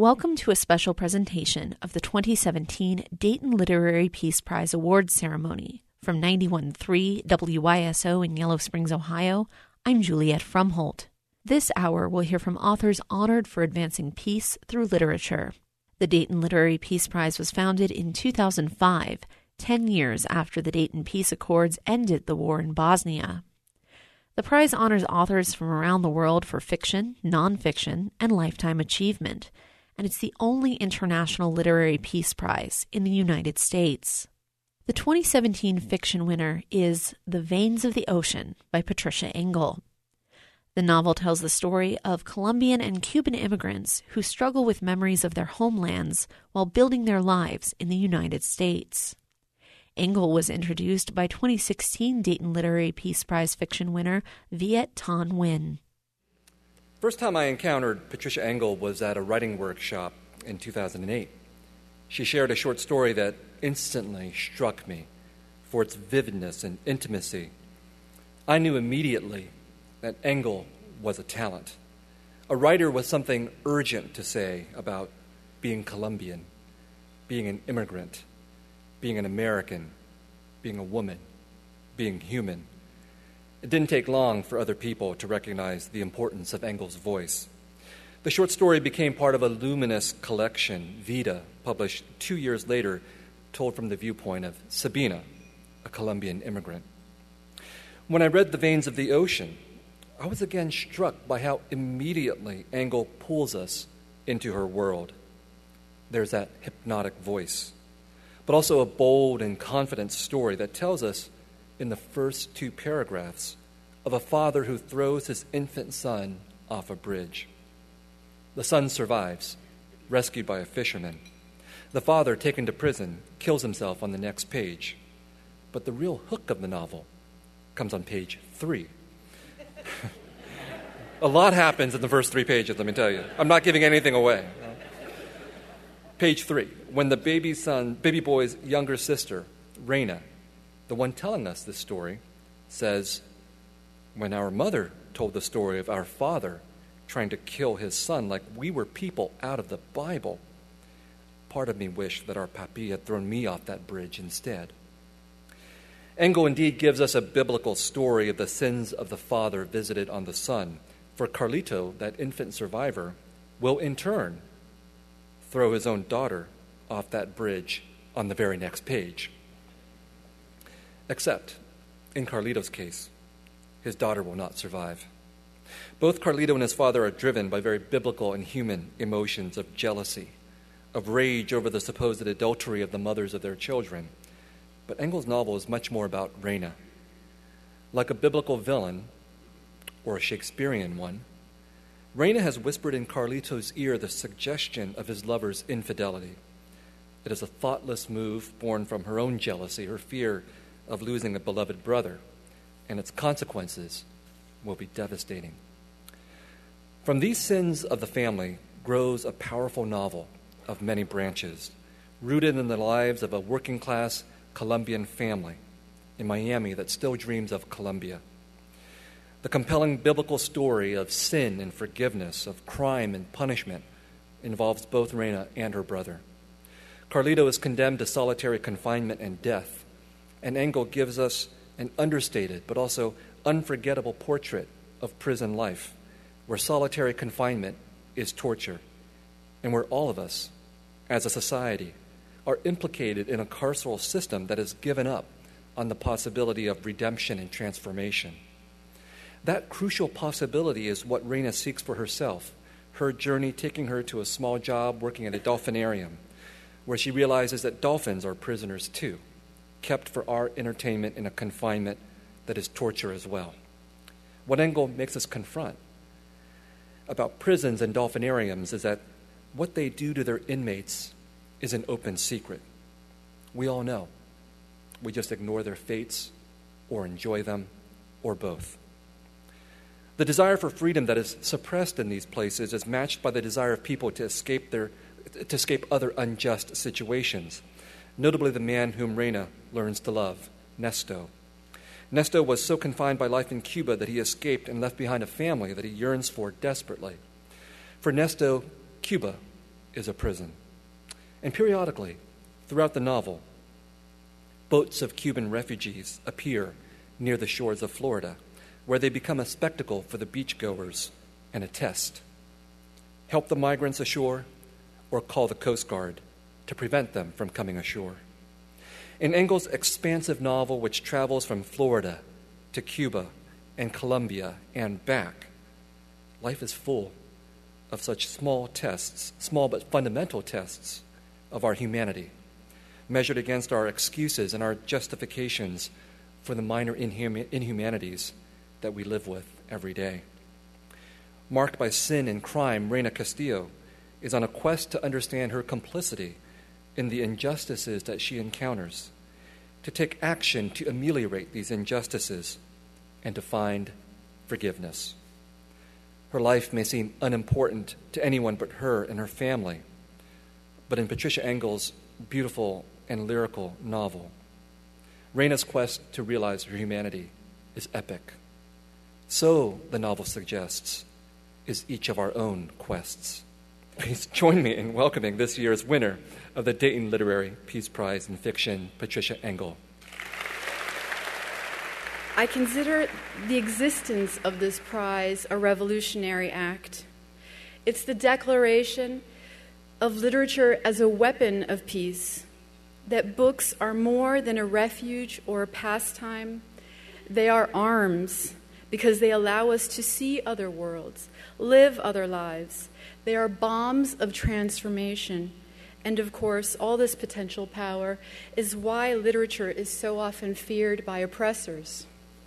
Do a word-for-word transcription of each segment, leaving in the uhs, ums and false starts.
Welcome to a special presentation of the twenty seventeen Dayton Literary Peace Prize Awards ceremony. From ninety-one point three W Y S O in Yellow Springs, Ohio, I'm Juliet Frumholt. This hour we'll hear from authors honored for advancing peace through literature. The Dayton Literary Peace Prize was founded in two thousand five, ten years after the Dayton Peace Accords ended the war in Bosnia. The prize honors authors from around the world for fiction, nonfiction, and lifetime achievement, and it's the only international literary peace prize in the United States. The twenty seventeen fiction winner is The Veins of the Ocean by Patricia Engel. The novel tells the story of Colombian and Cuban immigrants who struggle with memories of their homelands while building their lives in the United States. Engel was introduced by twenty sixteen Dayton Literary Peace Prize fiction winner Viet Thanh Nguyen. First time I encountered Patricia Engel was at a writing workshop in two thousand eight. She shared a short story that instantly struck me for its vividness and intimacy. I knew immediately that Engel was a talent, a writer with something urgent to say about being Colombian, being an immigrant, being an American, being a woman, being human. It didn't take long for other people to recognize the importance of Engel's voice. The short story became part of a luminous collection, Vida, published two years later, told from the viewpoint of Sabina, a Colombian immigrant. When I read The Veins of the Ocean, I was again struck by how immediately Engel pulls us into her world. There's that hypnotic voice, but also a bold and confident story that tells us in the first two paragraphs of a father who throws his infant son off a bridge. The son survives, rescued by a fisherman. The father, taken to prison, kills himself on the next page. But the real hook of the novel comes on page three. A lot happens in the first three pages, let me tell you. I'm not giving anything away. Page three, when the baby son, baby boy's younger sister, Reina, the one telling us this story, says, when our mother told the story of our father trying to kill his son like we were people out of the Bible, part of me wished that our papi had thrown me off that bridge instead. Engel indeed gives us a biblical story of the sins of the father visited on the son. For Carlito, that infant survivor, will in turn throw his own daughter off that bridge on the very next page. Except, in Carlito's case, his daughter will not survive. Both Carlito and his father are driven by very biblical and human emotions of jealousy, of rage over the supposed adultery of the mothers of their children. But Engel's novel is much more about Reina. Like a biblical villain, or a Shakespearean one, Reina has whispered in Carlito's ear the suggestion of his lover's infidelity. It is a thoughtless move born from her own jealousy, her fear of losing a beloved brother, and its consequences will be devastating. From these sins of the family grows a powerful novel of many branches, rooted in the lives of a working-class Colombian family in Miami that still dreams of Colombia. The compelling biblical story of sin and forgiveness, of crime and punishment, involves both Reina and her brother. Carlito is condemned to solitary confinement and death, and Engel gives us an understated but also unforgettable portrait of prison life, where solitary confinement is torture, and where all of us, as a society, are implicated in a carceral system that has given up on the possibility of redemption and transformation. That crucial possibility is what Reina seeks for herself, her journey taking her to a small job working at a dolphinarium, where she realizes that dolphins are prisoners too, kept for our entertainment in a confinement that is torture as well. What Engel makes us confront about prisons and dolphinariums is that what they do to their inmates is an open secret. We all know. We just ignore their fates or enjoy them or both. The desire for freedom that is suppressed in these places is matched by the desire of people to escape their to escape other unjust situations, notably the man whom Reina learns to love, Nesto. Nesto was so confined by life in Cuba that he escaped and left behind a family that he yearns for desperately. For Nesto, Cuba is a prison. And periodically, throughout the novel, boats of Cuban refugees appear near the shores of Florida, where they become a spectacle for the beachgoers and a test. Help the migrants ashore or call the Coast Guard to prevent them from coming ashore. In Engels' expansive novel, which travels from Florida to Cuba and Colombia and back, life is full of such small tests, small but fundamental tests of our humanity, measured against our excuses and our justifications for the minor inhum- inhumanities that we live with every day. Marked by sin and crime, Reina Castillo is on a quest to understand her complicity in the injustices that she encounters, to take action to ameliorate these injustices, and to find forgiveness. Her life may seem unimportant to anyone but her and her family, but in Patricia Engel's beautiful and lyrical novel, Reina's quest to realize her humanity is epic. So, the novel suggests, is each of our own quests. Please join me in welcoming this year's winner of the Dayton Literary Peace Prize in Fiction, Patricia Engel. I consider the existence of this prize a revolutionary act. It's the declaration of literature as a weapon of peace, that books are more than a refuge or a pastime. They are arms because they allow us to see other worlds, live other lives. They are bombs of transformation. And of course, all this potential power is why literature is so often feared by oppressors.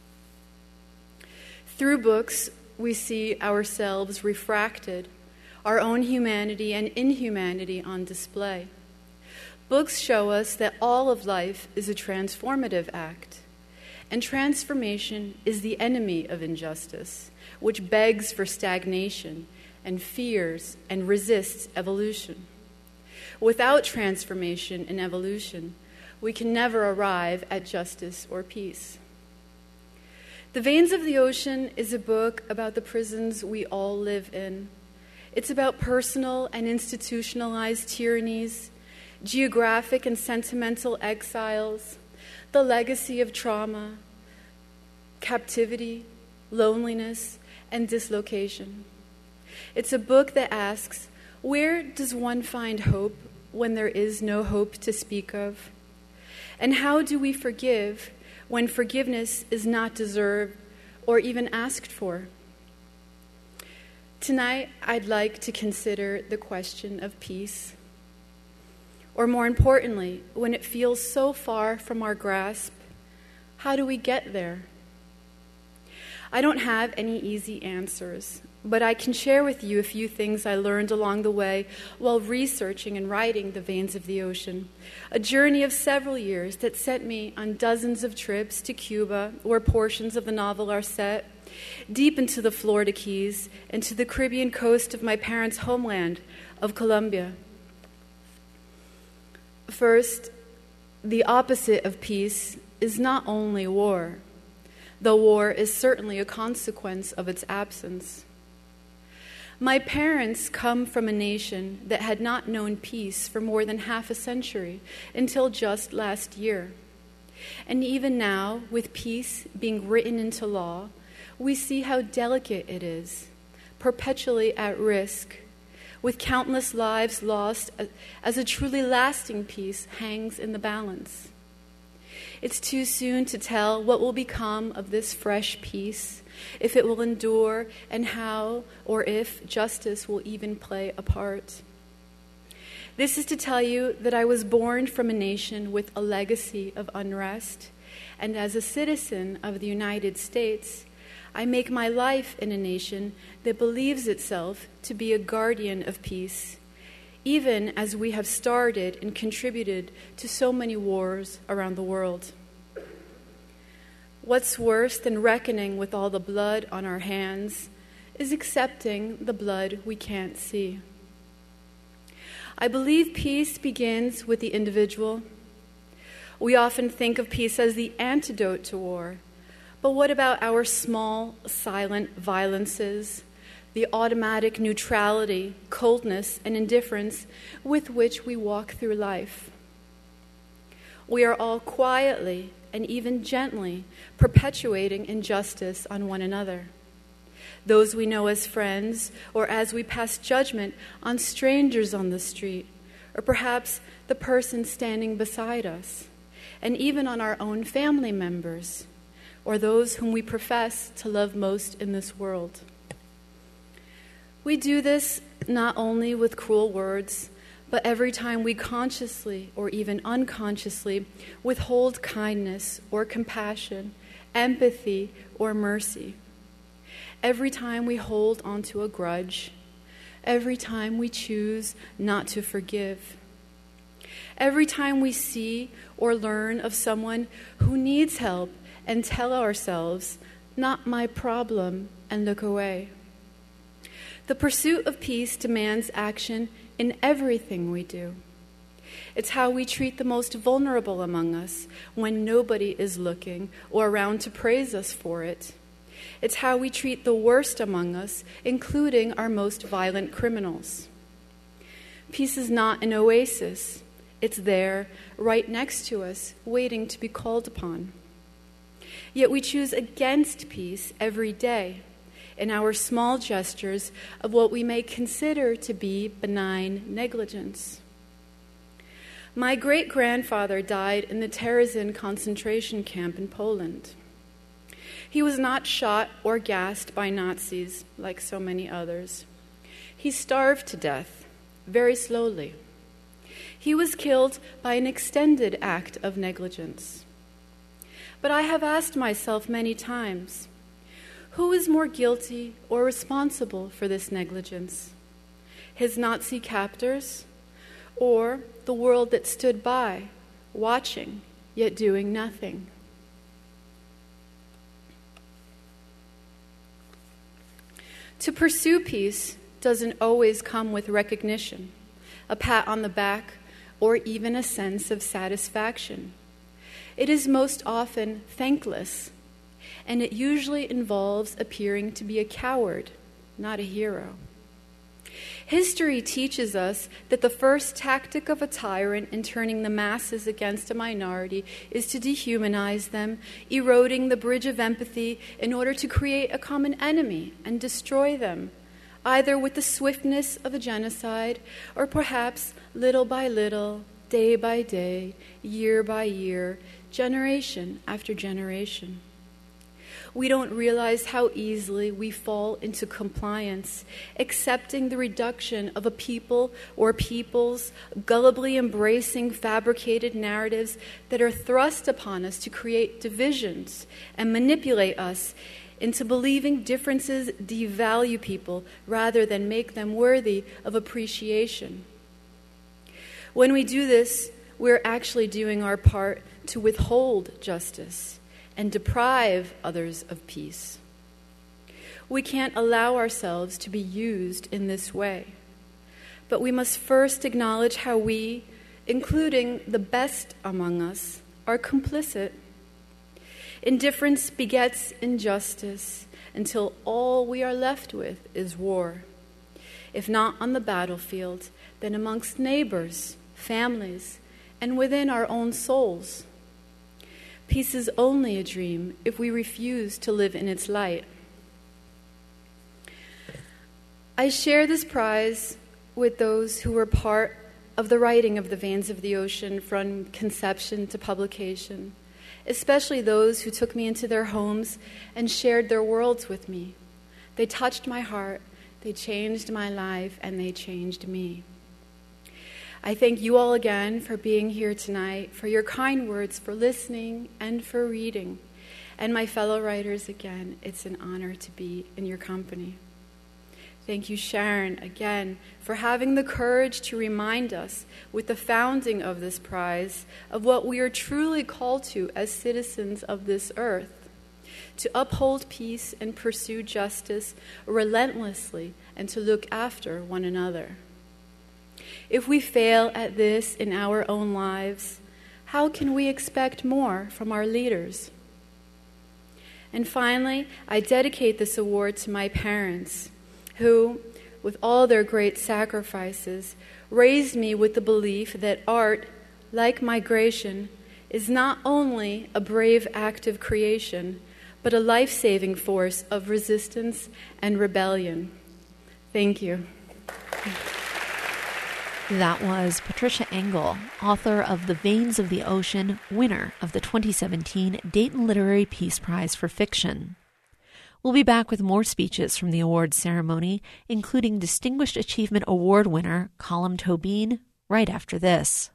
Through books, we see ourselves refracted, our own humanity and inhumanity on display. Books show us that all of life is a transformative act, and transformation is the enemy of injustice, which begs for stagnation and fears and resists evolution. Without transformation and evolution, we can never arrive at justice or peace. The Veins of the Ocean is a book about the prisons we all live in. It's about personal and institutionalized tyrannies, geographic and sentimental exiles, the legacy of trauma, captivity, loneliness, and dislocation. It's a book that asks, where does one find hope when there is no hope to speak of? And how do we forgive when forgiveness is not deserved or even asked for? Tonight, I'd like to consider the question of peace. Or more importantly, when it feels so far from our grasp, how do we get there? I don't have any easy answers, but I can share with you a few things I learned along the way while researching and writing The Veins of the Ocean, a journey of several years that sent me on dozens of trips to Cuba, where portions of the novel are set, deep into the Florida Keys, and to the Caribbean coast of my parents' homeland of Colombia. First, the opposite of peace is not only war, though war is certainly a consequence of its absence. My parents come from a nation that had not known peace for more than half a century until just last year. And even now, with peace being written into law, we see how delicate it is, perpetually at risk, with countless lives lost as a truly lasting peace hangs in the balance. It's too soon to tell what will become of this fresh peace, if it will endure, and how or if justice will even play a part. This is to tell you that I was born from a nation with a legacy of unrest, and as a citizen of the United States, I make my life in a nation that believes itself to be a guardian of peace, even as we have started and contributed to so many wars around the world. What's worse than reckoning with all the blood on our hands is accepting the blood we can't see. I believe peace begins with the individual. We often think of peace as the antidote to war, but what about our small, silent violences, the automatic neutrality, coldness, and indifference with which we walk through life. We are all quietly and even gently perpetuating injustice on one another. Those we know as friends, or as we pass judgment on strangers on the street, or perhaps the person standing beside us, and even on our own family members, or those whom we profess to love most in this world. We do this not only with cruel words, but every time we consciously or even unconsciously withhold kindness or compassion, empathy or mercy. Every time we hold onto a grudge, every time we choose not to forgive, every time we see or learn of someone who needs help and tell ourselves, "Not my problem," and look away. The pursuit of peace demands action in everything we do. It's how we treat the most vulnerable among us when nobody is looking or around to praise us for it. It's how we treat the worst among us, including our most violent criminals. Peace is not an oasis. It's there, right next to us, waiting to be called upon. Yet we choose against peace every day in our small gestures of what we may consider to be benign negligence. My great-grandfather died in the Terezin concentration camp in Poland. He was not shot or gassed by Nazis like so many others. He starved to death, very slowly. He was killed by an extended act of negligence. But I have asked myself many times, who is more guilty or responsible for this negligence? His Nazi captors, or the world that stood by, watching, yet doing nothing? To pursue peace doesn't always come with recognition, a pat on the back, or even a sense of satisfaction. It is most often thankless, and it usually involves appearing to be a coward, not a hero. History teaches us that the first tactic of a tyrant in turning the masses against a minority is to dehumanize them, eroding the bridge of empathy in order to create a common enemy and destroy them, either with the swiftness of a genocide or perhaps little by little, day by day, year by year, generation after generation. We don't realize how easily we fall into compliance, accepting the reduction of a people or peoples, gullibly embracing fabricated narratives that are thrust upon us to create divisions and manipulate us into believing differences devalue people rather than make them worthy of appreciation. When we do this, we're actually doing our part to withhold justice and deprive others of peace. We can't allow ourselves to be used in this way, but we must first acknowledge how we, including the best among us, are complicit. Indifference begets injustice until all we are left with is war. If not on the battlefield, then amongst neighbors, families, and within our own souls. Peace is only a dream if we refuse to live in its light. I share this prize with those who were part of the writing of The Veins of the Ocean from conception to publication, especially those who took me into their homes and shared their worlds with me. They touched my heart, they changed my life, and they changed me. I thank you all again for being here tonight, for your kind words, for listening, and for reading. And my fellow writers, again, it's an honor to be in your company. Thank you, Sharon, again, for having the courage to remind us with the founding of this prize of what we are truly called to as citizens of this earth, to uphold peace and pursue justice relentlessly and to look after one another. If we fail at this in our own lives, how can we expect more from our leaders? And finally, I dedicate this award to my parents, who, with all their great sacrifices, raised me with the belief that art, like migration, is not only a brave act of creation, but a life-saving force of resistance and rebellion. Thank you. That was Patricia Engel, author of The Veins of the Ocean, winner of the twenty seventeen Dayton Literary Peace Prize for Fiction. We'll be back with more speeches from the awards ceremony, including Distinguished Achievement Award winner Colm Tóibín, right after this.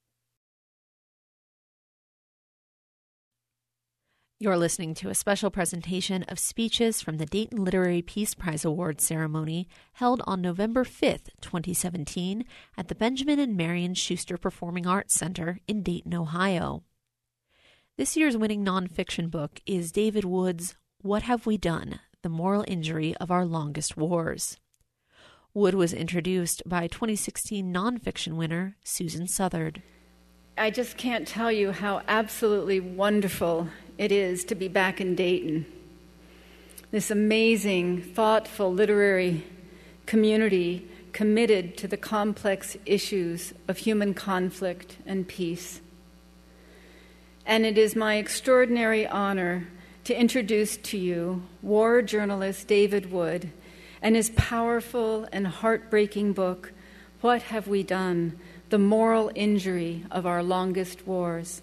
You're listening to a special presentation of speeches from the Dayton Literary Peace Prize Awards ceremony held on November fifth, twenty seventeen at the Benjamin and Marion Schuster Performing Arts Center in Dayton, Ohio. This year's winning nonfiction book is David Wood's What Have We Done? The Moral Injury of Our Longest Wars. Wood was introduced by twenty sixteen nonfiction winner Susan Southard. I just can't tell you how absolutely wonderful it is to be back in Dayton. This amazing, thoughtful literary community committed to the complex issues of human conflict and peace. And it is my extraordinary honor to introduce to you war journalist David Wood and his powerful and heartbreaking book, What Have We Done? The Moral Injury of Our Longest Wars.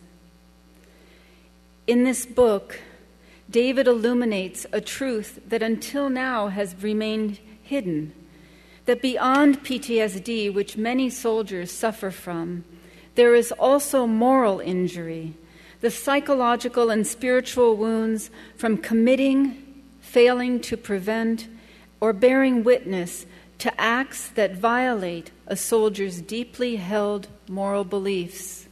In this book, David illuminates a truth that until now has remained hidden, that beyond P T S D, which many soldiers suffer from, there is also moral injury, the psychological and spiritual wounds from committing, failing to prevent, or bearing witness to acts that violate a soldier's deeply held moral beliefs.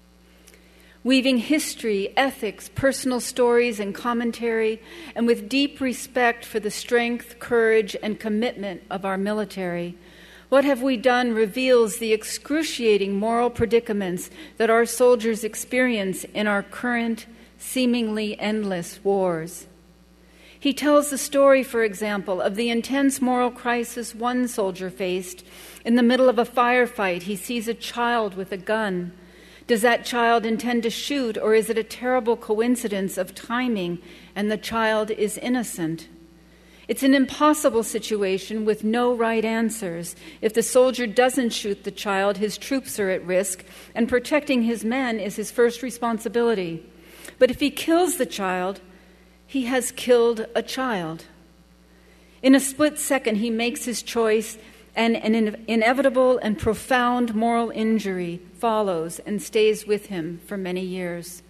Weaving history, ethics, personal stories, and commentary, and with deep respect for the strength, courage, and commitment of our military, What Have We Done reveals the excruciating moral predicaments that our soldiers experience in our current, seemingly endless wars. He tells the story, for example, of the intense moral crisis one soldier faced. In the middle of a firefight, he sees a child with a gun. Does that child intend to shoot, or is it a terrible coincidence of timing and the child is innocent? It's an impossible situation with no right answers. If the soldier doesn't shoot the child, his troops are at risk, and protecting his men is his first responsibility. But if he kills the child, he has killed a child. In a split second, he makes his choice, and an in- inevitable and profound moral injury follows and stays with him for many years.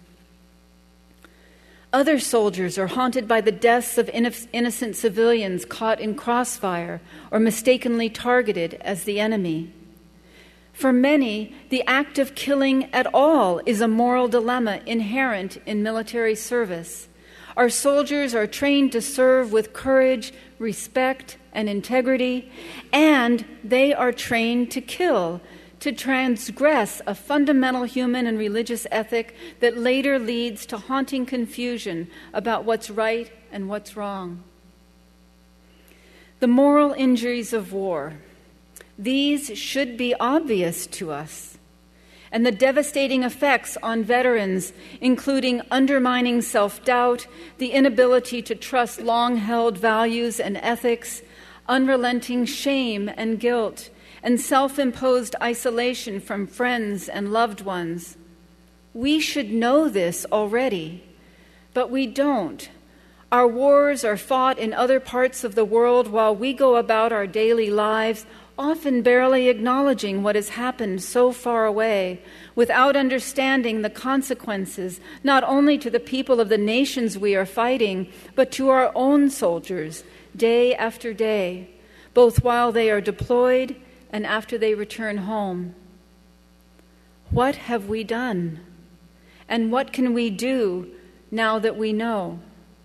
Other soldiers are haunted by the deaths of inno- innocent civilians caught in crossfire or mistakenly targeted as the enemy. For many, the act of killing at all is a moral dilemma inherent in military service. Our soldiers are trained to serve with courage, respect, and integrity, and they are trained to kill, to transgress a fundamental human and religious ethic that later leads to haunting confusion about what's right and what's wrong. The moral injuries of war, these should be obvious to us. And the devastating effects on veterans, including undermining self-doubt, the inability to trust long-held values and ethics, unrelenting shame and guilt, and self-imposed isolation from friends and loved ones. We should know this already, but we don't. Our wars are fought in other parts of the world while we go about our daily lives, often barely acknowledging what has happened so far away, without understanding the consequences, not only to the people of the nations we are fighting, but to our own soldiers, day after day, both while they are deployed and after they return home. What have we done? And what can we do now that we know?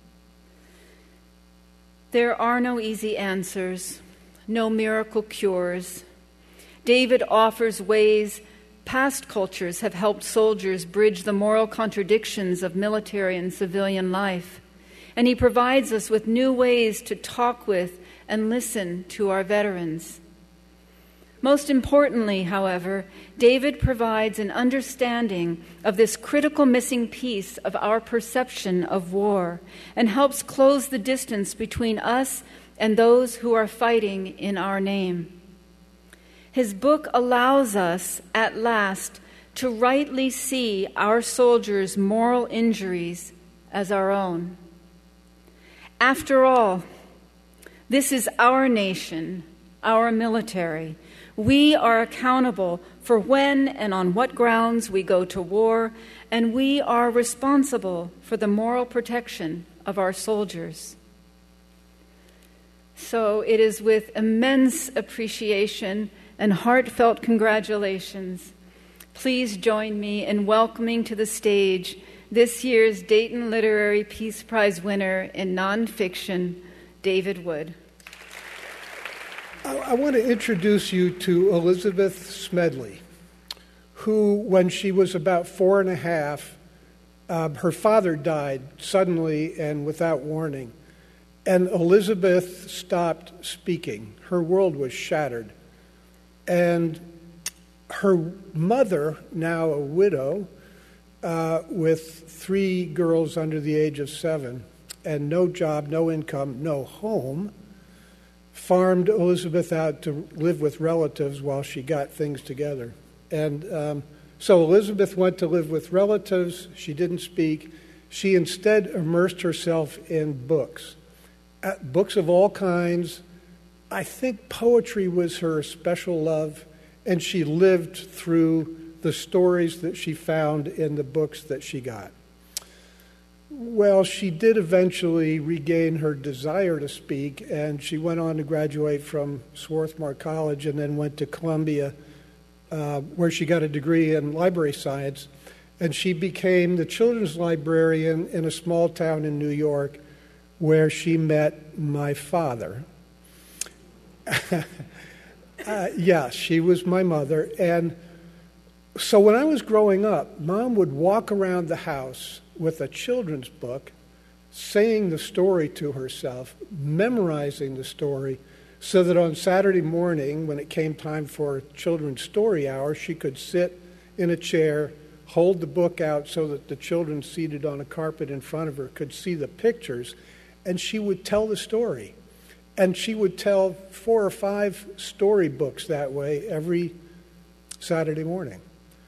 There are no easy answers, no miracle cures. David offers ways past cultures have helped soldiers bridge the moral contradictions of military and civilian life. And he provides us with new ways to talk with and listen to our veterans. Most importantly, however, David provides an understanding of this critical missing piece of our perception of war and helps close the distance between us and those who are fighting in our name. His book allows us, at last, to rightly see our soldiers' moral injuries as our own. After all, this is our nation, our military. We are accountable for when and on what grounds we go to war, and we are responsible for the moral protection of our soldiers. So it is with immense appreciation and heartfelt congratulations, please join me in welcoming to the stage this year's Dayton Literary Peace Prize winner in nonfiction, David Wood. I want to introduce you to Elizabeth Smedley, who, when she was about four and a half, uh, her father died suddenly and without warning. And Elizabeth stopped speaking. Her world was shattered. And her mother, now a widow, uh, with three girls under the age of seven, and no job, no income, no home, farmed Elizabeth out to live with relatives while she got things together. And um, so Elizabeth went to live with relatives. She didn't speak. She instead immersed herself in books, uh, books of all kinds. I think poetry was her special love, and she lived through the stories that she found in the books that she got. Well, she did eventually regain her desire to speak, and she went on to graduate from Swarthmore College and then went to Columbia, uh, where she got a degree in library science, and she became the children's librarian in a small town in New York where she met my father. uh, yeah, she was my mother, and so when I was growing up, Mom would walk around the house with a children's book, saying the story to herself, memorizing the story, so that on Saturday morning, when it came time for children's story hour, she could sit in a chair, hold the book out so that the children seated on a carpet in front of her could see the pictures, and she would tell the story. And she would tell four or five story books that way every Saturday morning.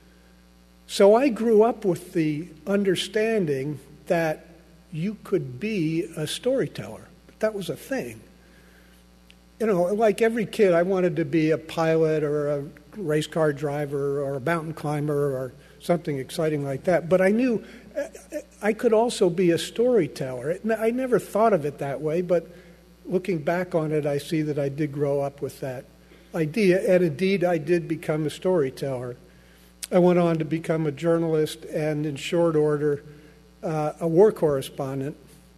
So I grew up with the understanding that you could be a storyteller. That was a thing. You know, like every kid, I wanted to be a pilot or a race car driver or a mountain climber or something exciting like that. But I knew I could also be a storyteller. I never thought of it that way, but looking back on it, I see that I did grow up with that idea. And indeed, I did become a storyteller. I went on to become a journalist and, in short order, uh, a war correspondent.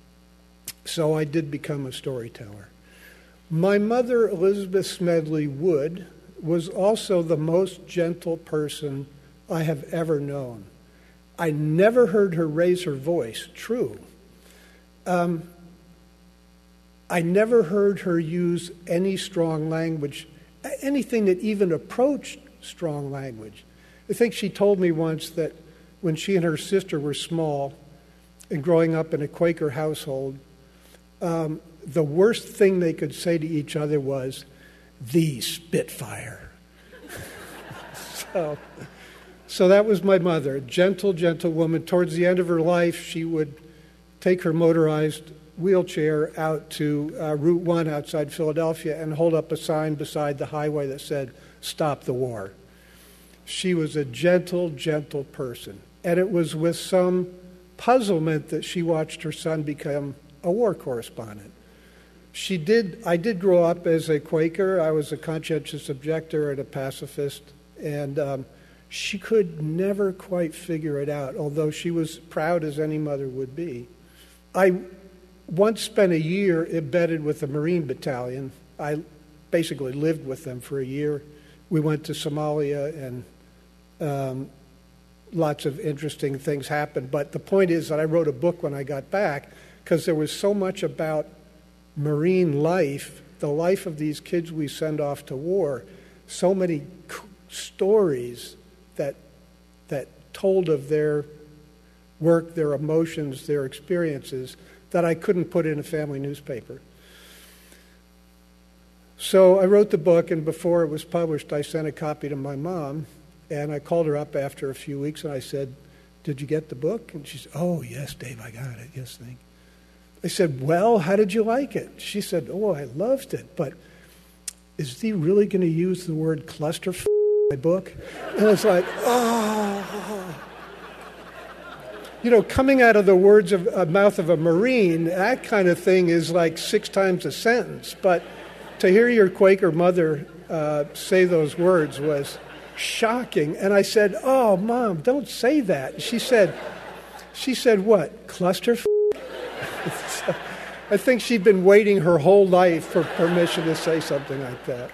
So I did become a storyteller. My mother, Elizabeth Smedley Wood, was also the most gentle person I have ever known. I never heard her raise her voice, true. Um, I never heard her use any strong language, anything that even approached strong language. I think she told me once that when she and her sister were small and growing up in a Quaker household, um, the worst thing they could say to each other was, "the Spitfire." so, so that was my mother, a gentle, gentle woman. Towards the end of her life, she would take her motorized wheelchair out to uh, Route one outside Philadelphia and hold up a sign beside the highway that said, "Stop the war." She was a gentle, gentle person. And it was with some puzzlement that she watched her son become a war correspondent. She did, I did grow up as a Quaker. I was a conscientious objector and a pacifist. And um, she could never quite figure it out, although she was proud as any mother would be. I once spent a year embedded with the Marine Battalion. I basically lived with them for a year. We went to Somalia, and um, lots of interesting things happened. But the point is that I wrote a book when I got back because there was so much about Marine life the life of these kids we send off to war, so many c- stories that that told of their work, their emotions, their experiences, that I couldn't put in a family newspaper. So I wrote the book, and before it was published, I sent a copy to my mom, and I called her up after a few weeks, and I said, "Did you get the book?" And she said, "Oh, yes, Dave, I got it. Yes, thank you." I said, "Well, how did you like it?" She said, "Oh, I loved it, but is he really going to use the word cluster f- in my book?" And I was like, oh. You know, coming out of the words of a mouth of a Marine, that kind of thing is like six times a sentence. But to hear your Quaker mother uh, say those words was shocking. And I said, "Oh, Mom, don't say that." She said, she said, "What, cluster f-?" So I think she'd been waiting her whole life for permission to say something like that.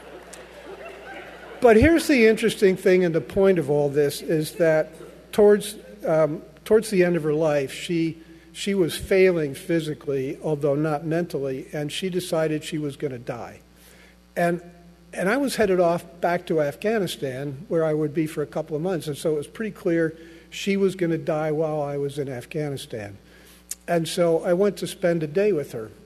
But here's the interesting thing, and the point of all this is that towards um, towards the end of her life, she she was failing physically, although not mentally, and she decided she was going to die. And and I was headed off back to Afghanistan, where I would be for a couple of months, and so it was pretty clear she was going to die while I was in Afghanistan. And so I went to spend a day with her,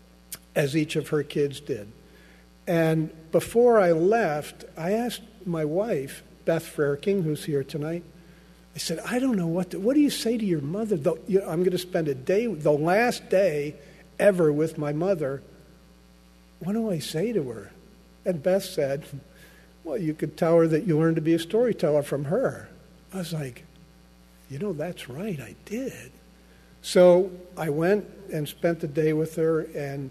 as each of her kids did. And before I left, I asked my wife, Beth Frerking, who's here tonight, I said, "I don't know what to, what do you say to your mother? The, you know, I'm going to spend a day, the last day ever with my mother. What do I say to her?" And Beth said, "Well, you could tell her that you learned to be a storyteller from her." I was like, you know, that's right, I did. So I went and spent the day with her, and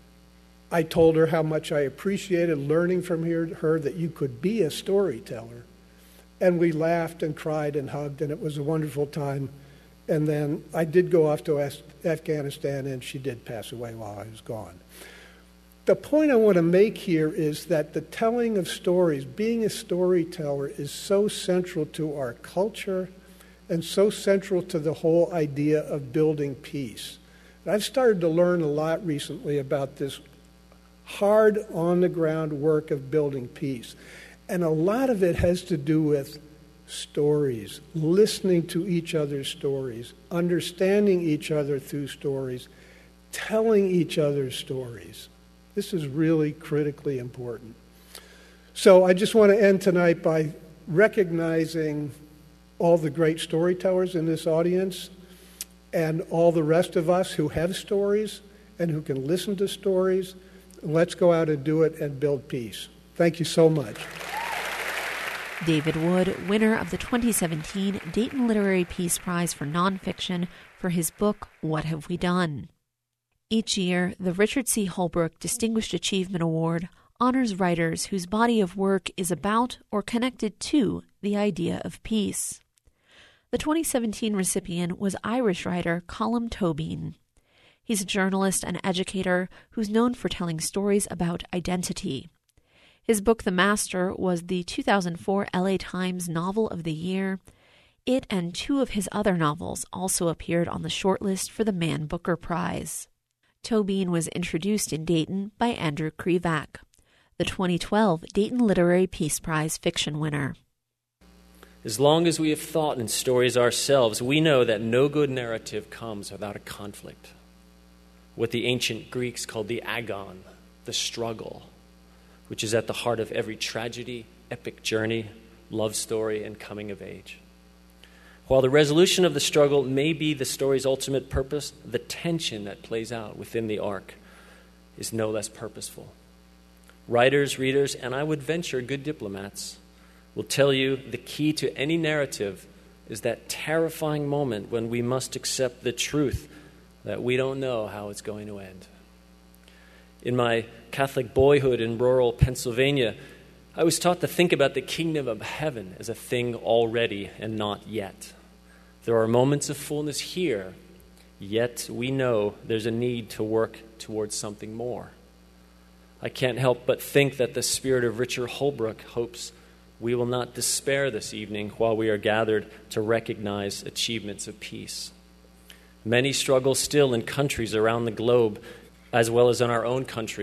I told her how much I appreciated learning from her that you could be a storyteller. And we laughed and cried and hugged, and it was a wonderful time. And then I did go off to Afghanistan, and she did pass away while I was gone. The point I want to make here is that the telling of stories, being a storyteller, is so central to our culture and so central to the whole idea of building peace. And I've started to learn a lot recently about this hard, on-the-ground work of building peace. And a lot of it has to do with stories, listening to each other's stories, understanding each other through stories, telling each other's stories. This is really critically important. So I just want to end tonight by recognizing all the great storytellers in this audience and all the rest of us who have stories and who can listen to stories. Let's go out and do it and build peace. Thank you so much. David Wood, winner of the twenty seventeen Dayton Literary Peace Prize for Nonfiction for his book, What Have We Done? Each year, the Richard C. Holbrooke Distinguished Achievement Award honors writers whose body of work is about or connected to the idea of peace. The twenty seventeen recipient was Irish writer Colm Tóibín. He's a journalist and educator who's known for telling stories about identity. His book, The Master, was the two thousand four L A Times Novel of the Year. It and two of his other novels also appeared on the shortlist for the Man Booker Prize. Tóibín was introduced in Dayton by Andrew Krivak, the twenty twelve Dayton Literary Peace Prize fiction winner. As long as we have thought in stories ourselves, we know that no good narrative comes without a conflict. What the ancient Greeks called the agon, the struggle, which is at the heart of every tragedy, epic journey, love story, and coming of age. While the resolution of the struggle may be the story's ultimate purpose, the tension that plays out within the arc is no less purposeful. Writers, readers, and I would venture good diplomats will tell you the key to any narrative is that terrifying moment when we must accept the truth that we don't know how it's going to end. In my Catholic boyhood in rural Pennsylvania, I was taught to think about the kingdom of heaven as a thing already and not yet. There are moments of fullness here, yet we know there's a need to work towards something more. I can't help but think that the spirit of Richard Holbrooke hopes we will not despair this evening while we are gathered to recognize achievements of peace. Many struggle still in countries around the globe, as well as in our own country,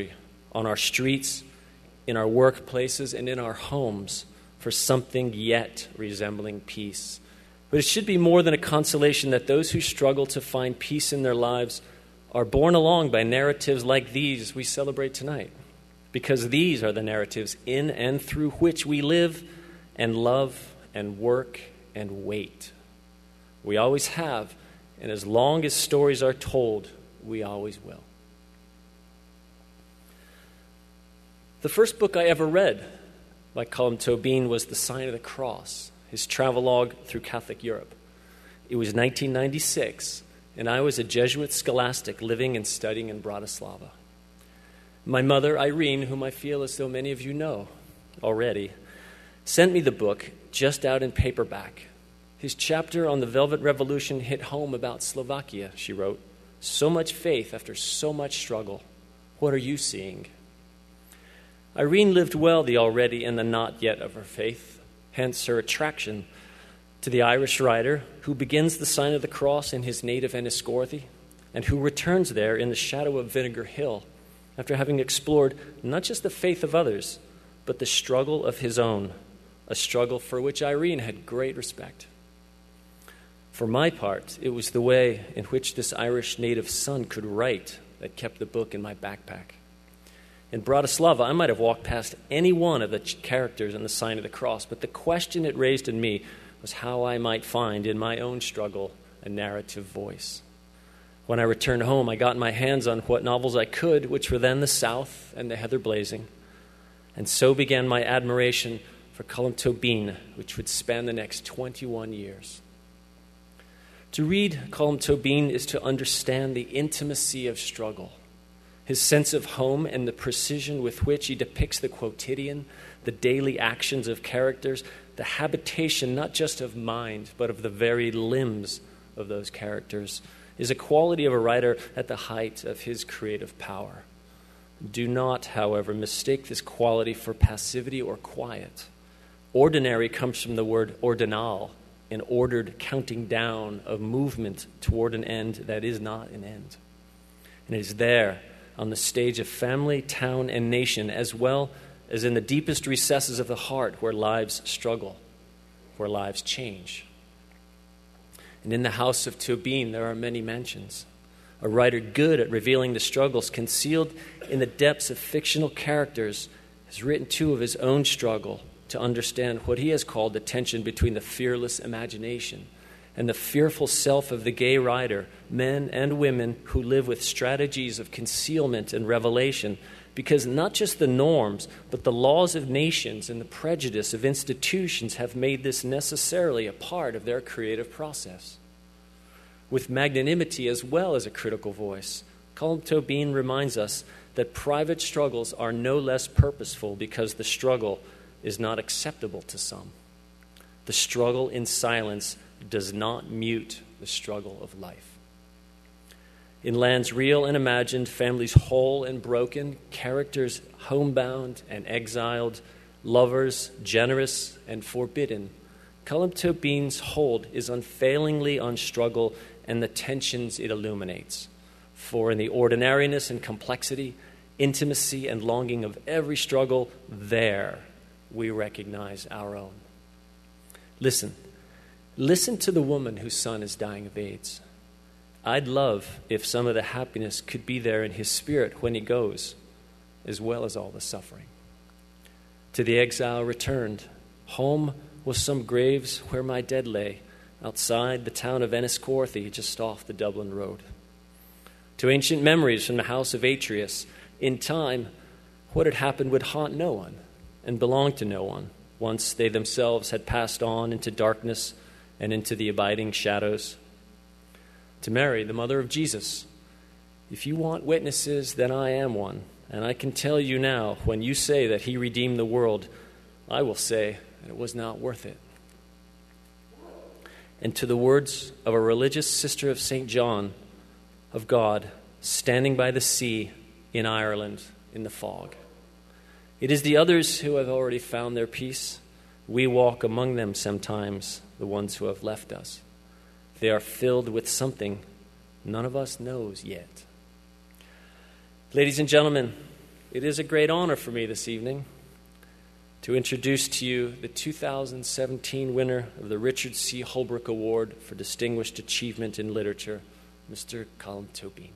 on our streets, in our workplaces, and in our homes for something yet resembling peace. But it should be more than a consolation that those who struggle to find peace in their lives are borne along by narratives like these we celebrate tonight, because these are the narratives in and through which we live and love and work and wait. We always have, and as long as stories are told, we always will. The first book I ever read by Colm Tóibín was The Sign of the Cross, his travelogue through Catholic Europe. It was nineteen ninety-six, and I was a Jesuit scholastic living and studying in Bratislava. My mother, Irene, whom I feel as though many of you know already, sent me the book just out in paperback. His chapter on the Velvet Revolution hit home about Slovakia, she wrote. So much faith after so much struggle. What are you seeing? Irene lived well the already and the not yet of her faith, hence her attraction to the Irish writer who begins the sign of the cross in his native Enniscorthy and who returns there in the shadow of Vinegar Hill after having explored not just the faith of others, but the struggle of his own, a struggle for which Irene had great respect. For my part, it was the way in which this Irish native son could write that kept the book in my backpack. In Bratislava, I might have walked past any one of the characters in the sign of the cross, but the question it raised in me was how I might find in my own struggle a narrative voice. When I returned home, I got my hands on what novels I could, which were then The South and The Heather Blazing. And so began my admiration for Colm Tóibín, which would span the next twenty-one years. To read Colm Tóibín is to understand the intimacy of struggle, his sense of home and the precision with which he depicts the quotidian, the daily actions of characters, the habitation not just of mind, but of the very limbs of those characters, is a quality of a writer at the height of his creative power. Do not, however, mistake this quality for passivity or quiet. Ordinary comes from the word ordinal, an ordered counting down of movement toward an end that is not an end. And it is there, on the stage of family, town, and nation, as well as in the deepest recesses of the heart where lives struggle, where lives change. And in the house of Tóibín, there are many mansions. A writer good at revealing the struggles concealed in the depths of fictional characters has written too of his own struggle to understand what he has called the tension between the fearless imagination and the fearful self of the gay writer, men and women who live with strategies of concealment and revelation, because not just the norms, but the laws of nations and the prejudice of institutions have made this necessarily a part of their creative process. With magnanimity as well as a critical voice, Colm Tóibín reminds us that private struggles are no less purposeful because the struggle is not acceptable to some. The struggle in silence does not mute the struggle of life. In lands real and imagined, families whole and broken, characters homebound and exiled, lovers generous and forbidden, Colm Tóibín's hold is unfailingly on struggle and the tensions it illuminates. For in the ordinariness and complexity, intimacy and longing of every struggle, there we recognize our own. Listen. Listen to the woman whose son is dying of AIDS. I'd love if some of the happiness could be there in his spirit when he goes, as well as all the suffering. To the exile returned. Home was some graves where my dead lay, outside the town of Enniscorthy, just off the Dublin road. To ancient memories from the house of Atreus. In time, what had happened would haunt no one and belong to no one, once they themselves had passed on into darkness and into the abiding shadows. To Mary, the mother of Jesus, if you want witnesses, then I am one. And I can tell you now, when you say that he redeemed the world, I will say that it was not worth it. And to the words of a religious sister of Saint John of God, standing by the sea in Ireland in the fog. It is the others who have already found their peace. We walk among them sometimes, the ones who have left us. They are filled with something none of us knows yet. Ladies and gentlemen, it is a great honor for me this evening to introduce to you the two thousand seventeen winner of the Richard C. Holbrook Award for Distinguished Achievement in Literature, Mister Colm Tóibín.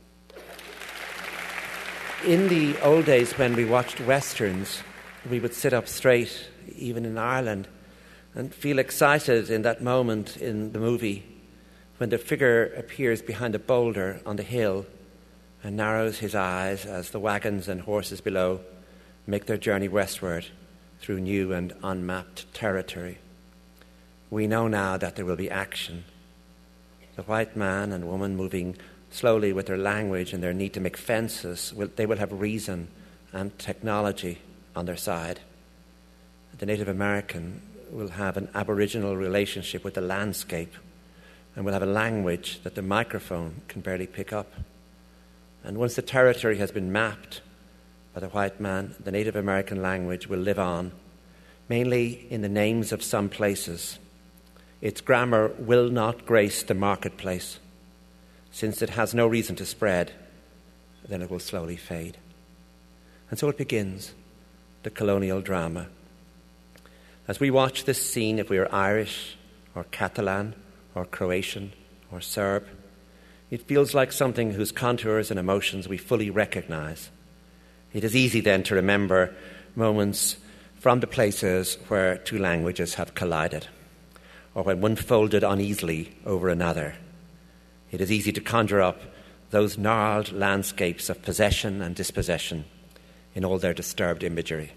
In the old days when we watched Westerns, we would sit up straight, even in Ireland, and feel excited in that moment in the movie when the figure appears behind a boulder on the hill and narrows his eyes as the wagons and horses below make their journey westward through new and unmapped territory. We know now that there will be action. The white man and woman moving slowly with their language and their need to make fences, will, they will have reason and technology on their side. The Native American will have an aboriginal relationship with the landscape and will have a language that the microphone can barely pick up. And once the territory has been mapped by the white man, the Native American language will live on, mainly in the names of some places. Its grammar will not grace the marketplace. Since it has no reason to spread, then it will slowly fade. And so it begins, the colonial drama. As we watch this scene, if we are Irish or Catalan or Croatian or Serb, it feels like something whose contours and emotions we fully recognize. It is easy then to remember moments from the places where two languages have collided, or when one folded uneasily over another. It is easy to conjure up those gnarled landscapes of possession and dispossession in all their disturbed imagery.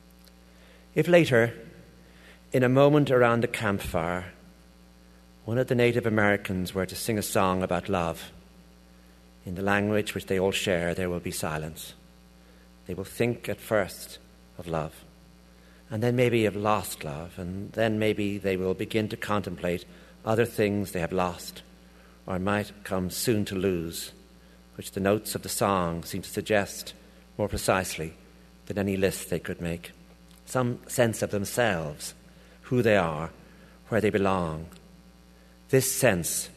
If later, in a moment around the campfire, one of the Native Americans were to sing a song about love, in the language which they all share, there will be silence. They will think at first of love, and then maybe of lost love, and then maybe they will begin to contemplate other things they have lost or might come soon to lose, which the notes of the song seem to suggest more precisely than any list they could make. Some sense of themselves, who they are, where they belong. This sense,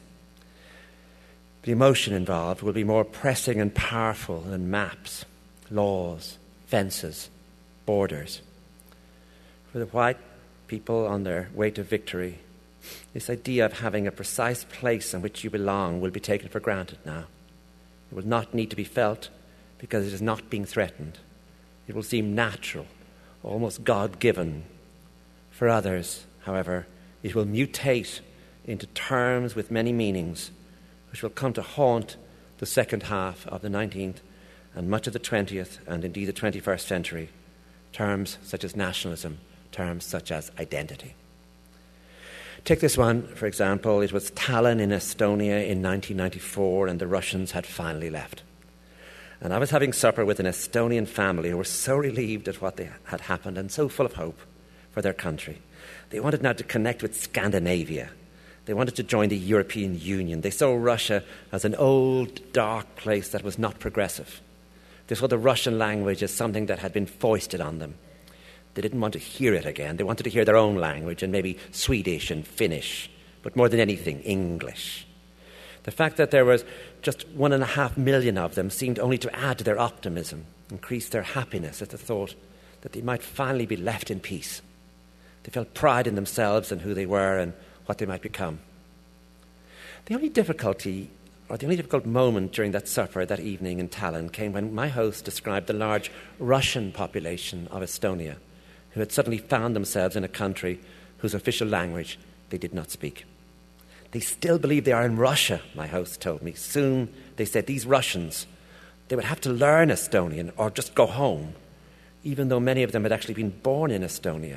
the emotion involved, will be more pressing and powerful than maps, laws, fences, borders. For the white people on their way to victory, this idea of having a precise place in which you belong will be taken for granted now. It will not need to be felt because it is not being threatened. It will seem natural, almost God-given. For others, however, it will mutate into terms with many meanings, which will come to haunt the second half of the nineteenth and much of the twentieth and indeed the twenty-first century. Terms such as nationalism, terms such as identity. Take this one, for example. It was Tallinn in Estonia in nineteen ninety-four, and the Russians had finally left. And I was having supper with an Estonian family who were so relieved at what they had happened and so full of hope for their country. They wanted now to connect with Scandinavia. They wanted to join the European Union. They saw Russia as an old, dark place that was not progressive. They saw the Russian language as something that had been foisted on them. They didn't want to hear it again. They wanted to hear their own language, and maybe Swedish and Finnish, but more than anything, English. The fact that there was just one and a half million of them seemed only to add to their optimism, increase their happiness at the thought that they might finally be left in peace. They felt pride in themselves and who they were and what they might become. The only difficulty, or the only difficult moment during that supper that evening in Tallinn came when my host described the large Russian population of Estonia, who had suddenly found themselves in a country whose official language they did not speak. They still believe they are in Russia, my host told me. Soon, they said, these Russians, they would have to learn Estonian or just go home, even though many of them had actually been born in Estonia.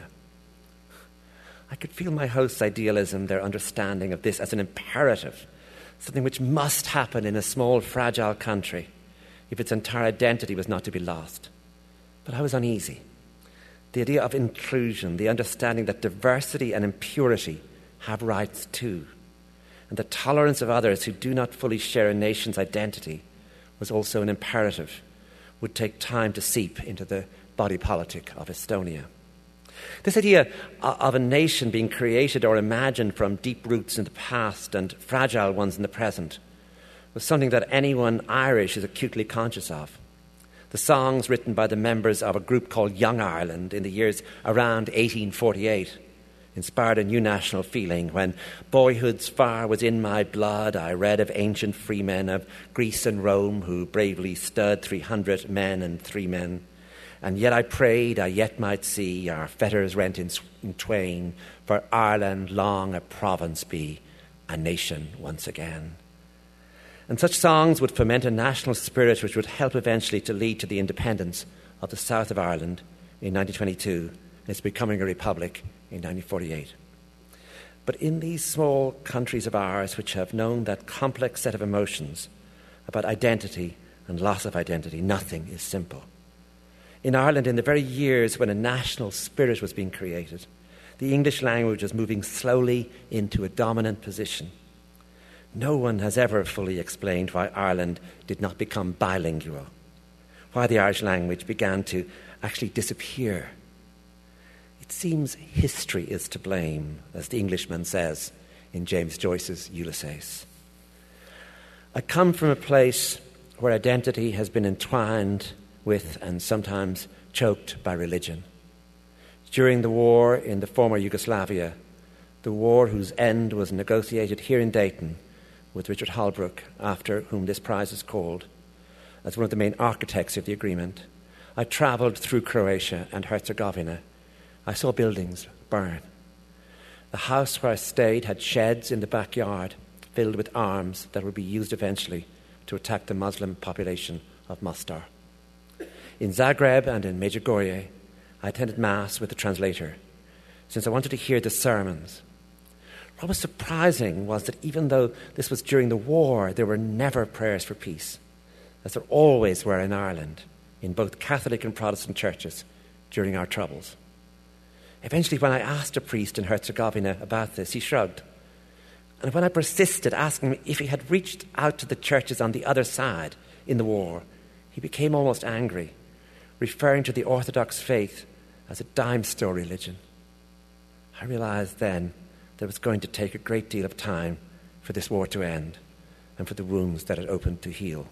I could feel my host's idealism, their understanding of this as an imperative, something which must happen in a small, fragile country if its entire identity was not to be lost. But I was uneasy. The idea of inclusion, the understanding that diversity and impurity have rights too, and the tolerance of others who do not fully share a nation's identity was also an imperative, would take time to seep into the body politic of Estonia. This idea of a nation being created or imagined from deep roots in the past and fragile ones in the present was something that anyone Irish is acutely conscious of. the songs written by the members of a group called Young Ireland in the years around eighteen forty-eight inspired a new national feeling. When boyhood's fire was in my blood, I read of ancient freemen of Greece and Rome who bravely stood, three hundred men and three men. And yet I prayed I yet might see our fetters rent in, in twain, for Ireland long a province be, a nation once again. And such songs would foment a national spirit which would help eventually to lead to the independence of the south of Ireland in nineteen twenty-two and its becoming a republic in nineteen forty-eight. But in these small countries of ours which have known that complex set of emotions about identity and loss of identity, nothing is simple. In Ireland, in the very years when a national spirit was being created, the English language was moving slowly into a dominant position. No one has ever fully explained why Ireland did not become bilingual, why the Irish language began to actually disappear. It seems history is to blame, as the Englishman says in James Joyce's Ulysses. I come from a place where identity has been entwined with and sometimes choked by religion. During the war in the former Yugoslavia, the war whose end was negotiated here in Dayton with Richard Holbrooke, after whom this prize is called, as one of the main architects of the agreement, I travelled through Croatia and Herzegovina. I saw buildings burn. The house where I stayed had sheds in the backyard filled with arms that would be used eventually to attack the Muslim population of Mostar. In Zagreb and in Medjugorje, I attended Mass with a translator, since I wanted to hear the sermons. What was surprising was that even though this was during the war, there were never prayers for peace, as there always were in Ireland, in both Catholic and Protestant churches during our troubles. Eventually, when I asked a priest in Herzegovina about this, he shrugged. And when I persisted, asking him if he had reached out to the churches on the other side in the war, he became almost angry, referring to the Orthodox faith as a dime store religion. I realized then that it was going to take a great deal of time for this war to end and for the wounds that it opened to heal.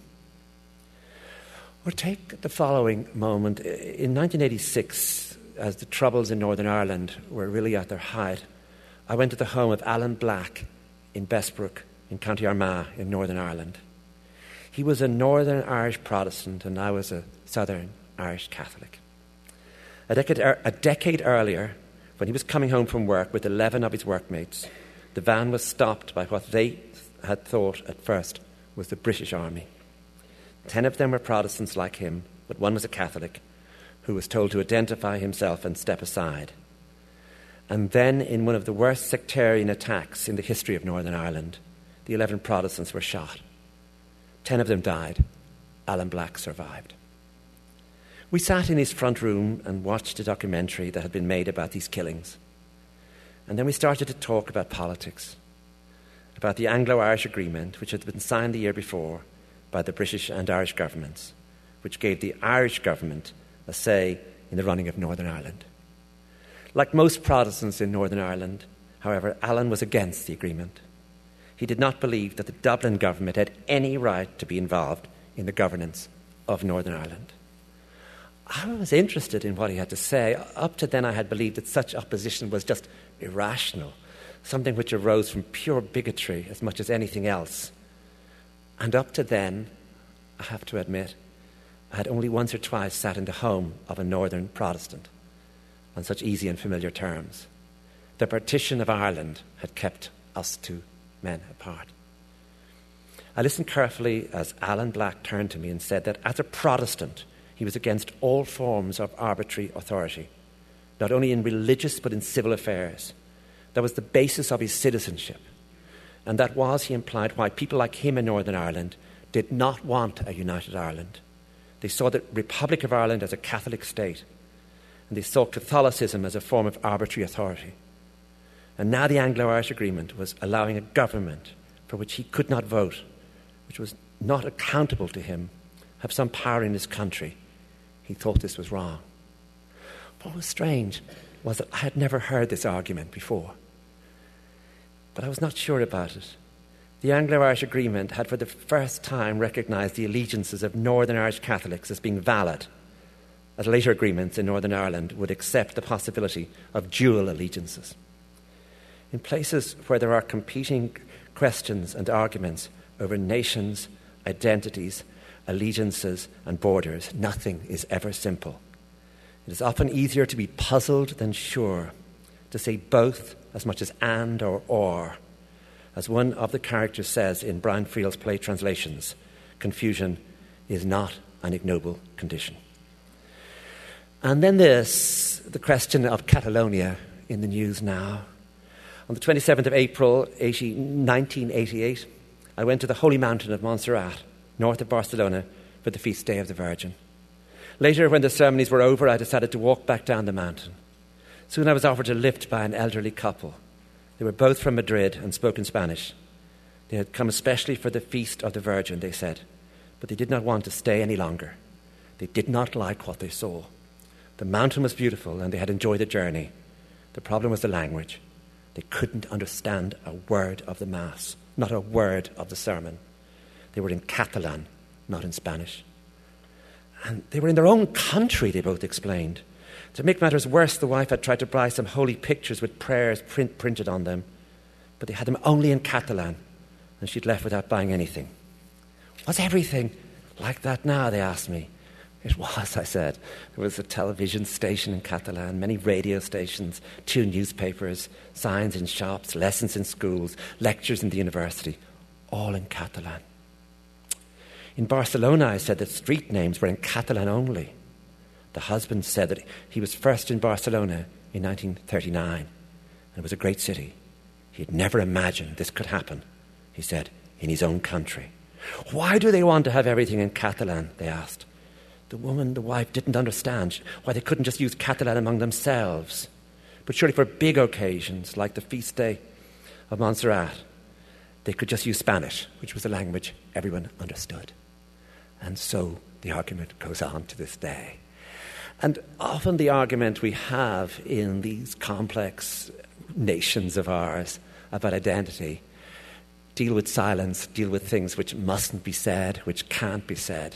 Or take the following moment. In nineteen eighty-six, as the troubles in Northern Ireland were really at their height, I went to the home of Alan Black in Bessbrook in County Armagh in Northern Ireland. He was a Northern Irish Protestant and I was a Southern Irish Catholic. A decade, a decade earlier, when he was coming home from work with eleven of his workmates, the van was stopped by what they had thought at first was the British Army. Ten of them were Protestants like him, but one was a Catholic who was told to identify himself and step aside. And then, in one of the worst sectarian attacks in the history of Northern Ireland, the eleven Protestants were shot. Ten of them died. Alan Black survived. We sat in his front room and watched a documentary that had been made about these killings. And then we started to talk about politics, about the Anglo-Irish Agreement, which had been signed the year before by the British and Irish governments, which gave the Irish government a say in the running of Northern Ireland. Like most Protestants in Northern Ireland, however, Alan was against the agreement. He did not believe that the Dublin government had any right to be involved in the governance of Northern Ireland. I was interested in what he had to say. Up to then I had believed that such opposition was just irrational, something which arose from pure bigotry as much as anything else. And up to then, I have to admit, I had only once or twice sat in the home of a Northern Protestant on such easy and familiar terms. The partition of Ireland had kept us two men apart. I listened carefully as Alan Black turned to me and said that as a Protestant, he was against all forms of arbitrary authority, not only in religious but in civil affairs. That was the basis of his citizenship. And that was, he implied, why people like him in Northern Ireland did not want a united Ireland. They saw the Republic of Ireland as a Catholic state, and they saw Catholicism as a form of arbitrary authority. And now the Anglo-Irish Agreement was allowing a government for which he could not vote, which was not accountable to him, have some power in his country. He thought this was wrong. What was strange was that I had never heard this argument before. But I was not sure about it. The Anglo-Irish Agreement had for the first time recognised the allegiances of Northern Irish Catholics as being valid, as later agreements in Northern Ireland would accept the possibility of dual allegiances. In places where there are competing questions and arguments over nations, identities, allegiances and borders, nothing is ever simple. It is often easier to be puzzled than sure, to say both as much as and or or. As one of the characters says in Brian Friel's play translations, confusion is not an ignoble condition. And then this, the question of Catalonia in the news now. On the twenty-seventh of April, nineteen eighty-eight, I went to the holy mountain of Montserrat, north of Barcelona, for the feast day of the Virgin. Later, when the ceremonies were over, I decided to walk back down the mountain. Soon I was offered a lift by an elderly couple. They were both from Madrid and spoke in Spanish. They had come especially for the feast of the Virgin, they said, but they did not want to stay any longer. They did not like what they saw. The mountain was beautiful and they had enjoyed the journey. The problem was the language. They couldn't understand a word of the Mass, not a word of the sermon. They were in Catalan, not in Spanish. And they were in their own country, they both explained. To make matters worse, the wife had tried to buy some holy pictures with prayers print, printed on them, but they had them only in Catalan, and she'd left without buying anything. Was everything like that now, they asked me. It was, I said. There was a television station in Catalan, many radio stations, two newspapers, signs in shops, lessons in schools, lectures in the university, all in Catalan. In Barcelona, I said that street names were in Catalan only. The husband said that he was first in Barcelona in nineteen thirty-nine, and it was a great city. He had never imagined this could happen, he said, in his own country. Why do they want to have everything in Catalan, they asked. The woman, the wife, didn't understand why they couldn't just use Catalan among themselves. But surely for big occasions, like the feast day of Montserrat, they could just use Spanish, which was a language everyone understood. And so the argument goes on to this day. And often the argument we have in these complex nations of ours about identity deal with silence, deal with things which mustn't be said, which can't be said.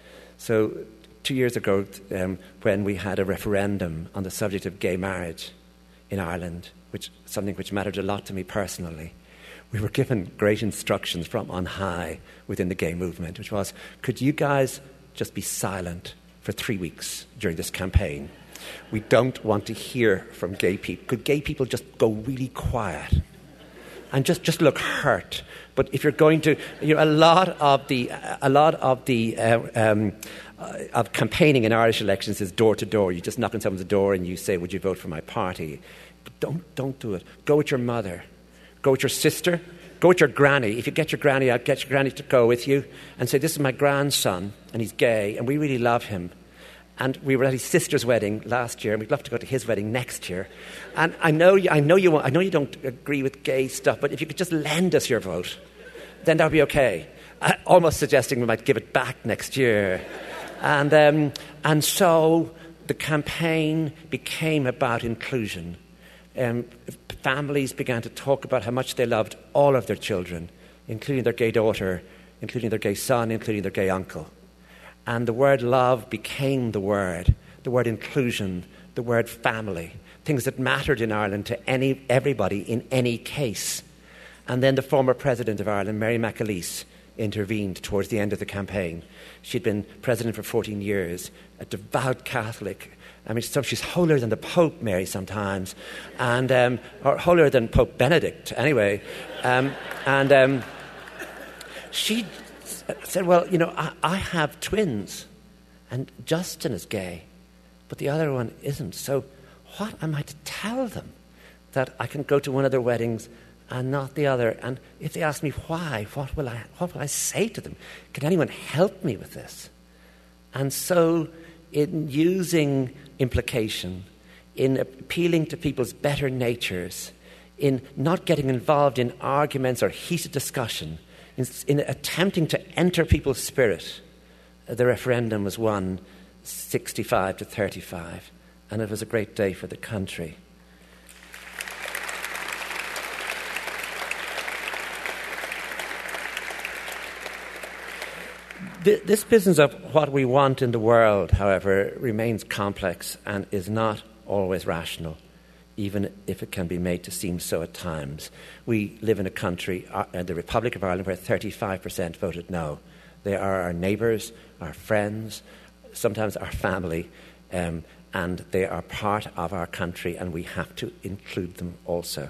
So two years ago, um, when we had a referendum on the subject of gay marriage in Ireland, which something which mattered a lot to me personally, we were given great instructions from on high within the gay movement, which was, could you guys just be silent for three weeks during this campaign? We don't want to hear from gay people. Could gay people just go really quiet and just, just look hurt? But if you're going to, you know, a lot of the, a lot of the, uh, um, uh, of campaigning in Irish elections is door to door. You just knock on someone's door and you say, "Would you vote for my party?" But don't, don't do it. Go with your mother. Go with your sister. Go with your granny. If you get your granny out, get your granny to go with you and say, "This is my grandson, and he's gay, and we really love him. And we were at his sister's wedding last year, and we'd love to go to his wedding next year. And I know, you, I know you, I know you don't agree with gay stuff, but if you could just lend us your vote, then that would be okay." I, almost suggesting we might give it back next year. And um, and so the campaign became about inclusion. Um, families began to talk about how much they loved all of their children, including their gay daughter, including their gay son, including their gay uncle. And the word love became the word, the word inclusion, the word family, things that mattered in Ireland to any everybody in any case. And then the former president of Ireland, Mary McAleese, intervened towards the end of the campaign. She'd been president for fourteen years, a devout Catholic. I mean, she's holier than the Pope, Mary, sometimes, and um, or holier than Pope Benedict, anyway. Um, and um, she said, "Well, you know, I, I have twins, and Justin is gay, but the other one isn't. So what am I to tell them? That I can go to one of their weddings and not the other? And if they ask me why, what will I, what will I say to them? Can anyone help me with this?" And so in using implication, in appealing to people's better natures, in not getting involved in arguments or heated discussion, in, in attempting to enter people's spirit, the referendum was won sixty-five to thirty-five, and it was a great day for the country. This business of what we want in the world, however, remains complex and is not always rational, even if it can be made to seem so at times. We live in a country, uh, the Republic of Ireland, where thirty-five percent voted no. They are our neighbours, our friends, sometimes our family, um, and they are part of our country, and we have to include them also.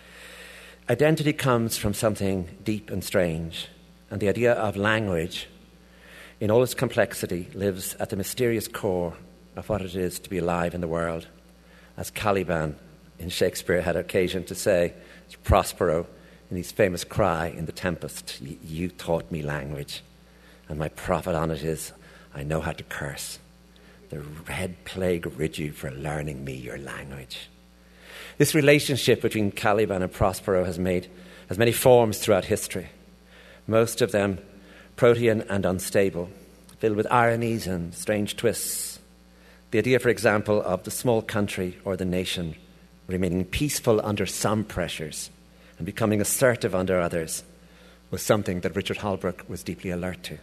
Identity comes from something deep and strange, and the idea of language, in all its complexity, lives at the mysterious core of what it is to be alive in the world. As Caliban in Shakespeare had occasion to say to Prospero in his famous cry in The Tempest, "You taught me language, and my profit on it is I know how to curse. The red plague rid you for learning me your language." This relationship between Caliban and Prospero has made has many forms throughout history, most of them protean and unstable, filled with ironies and strange twists. The idea, for example, of the small country or the nation remaining peaceful under some pressures and becoming assertive under others was something that Richard Holbrooke was deeply alert to.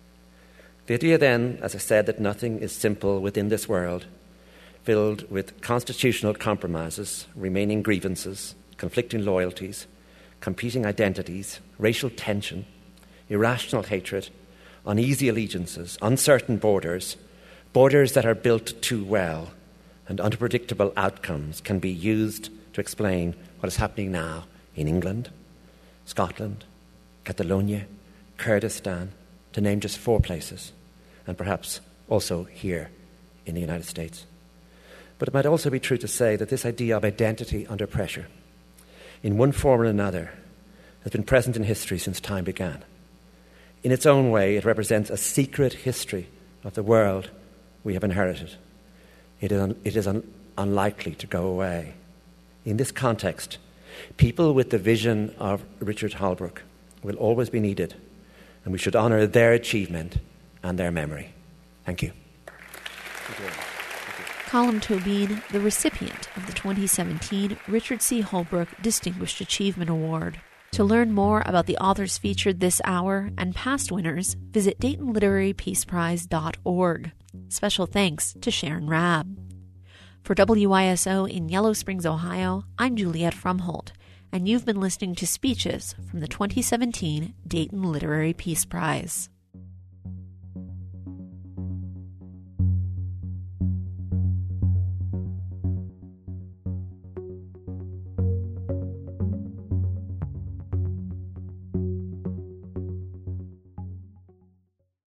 The idea then, as I said, that nothing is simple within this world, filled with constitutional compromises, remaining grievances, conflicting loyalties, competing identities, racial tension, irrational hatred, uneasy allegiances, uncertain borders, borders that are built too well, and unpredictable outcomes can be used to explain what is happening now in England, Scotland, Catalonia, Kurdistan, to name just four places, and perhaps also here in the United States. But it might also be true to say that this idea of identity under pressure, in one form or another, has been present in history since time began. In its own way, it represents a secret history of the world we have inherited. It is, un- it is un- unlikely to go away. In this context, people with the vision of Richard Holbrooke will always be needed, and we should honour their achievement and their memory. Thank you. Thank you. Colm Tóibín, the recipient of the twenty seventeen Richard C. Holbrooke Distinguished Achievement Award. To learn more about the authors featured this hour and past winners, visit Dayton Literary Peace Prize dot org. Special thanks to Sharon Rabb. For W I S O in Yellow Springs, Ohio, I'm Juliet Frumholt, and you've been listening to speeches from the twenty seventeen Dayton Literary Peace Prize.